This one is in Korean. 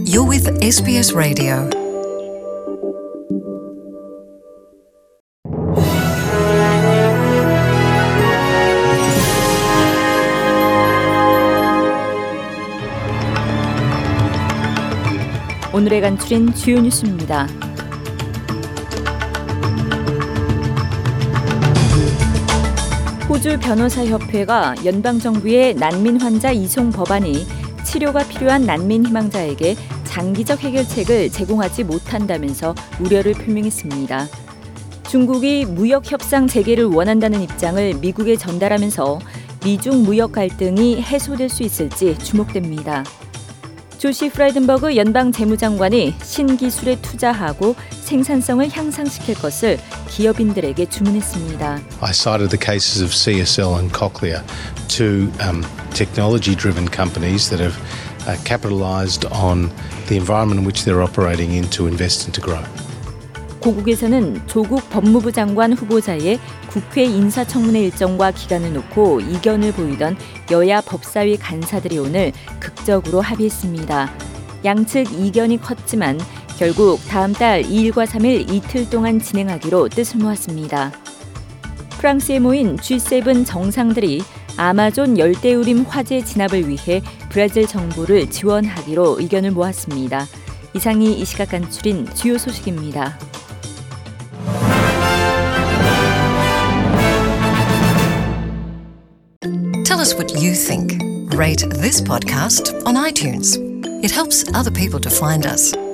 You're with SBS Radio. 오늘의 간추린 주요 뉴스입니다. 호주 변호사협회가 연방정부의 난민 환자 이송 법안이 치료가 필요한 난민 희망자에게 장기적 해결책을 제공하지 못한다면서 우려를 표명했습니다. 중국이 무역 협상 재개를 원한다는 입장을 미국에 전달하면서 미중 무역 갈등이 해소될 수 있을지 주목됩니다. 조시 프라이든버그 연방 재무장관이 신기술에 투자하고 생산성을 향상시킬 것을 기업인들에게 주문했습니다. I cited the cases of CSL and Cochlear, two technology-driven companies that have capitalized on the environment in which they're operating in to invest and to grow. 고국에서는 조국 법무부 장관 후보자의 국회 인사청문회 일정과 기간을 놓고 이견을 보이던 여야 법사위 간사들이 오늘 극적으로 합의했습니다. 양측 이견이 컸지만 결국 다음 달 2일과 3일 이틀 동안 진행하기로 뜻을 모았습니다. 프랑스에 모인 G7 정상들이 아마존 열대우림 화재 진압을 위해 브라질 정부를 지원하기로 의견을 모았습니다. 이상이 이 시각 간추린 주요 소식입니다. Tell us what you think. Rate this podcast on iTunes. It helps other people to find us.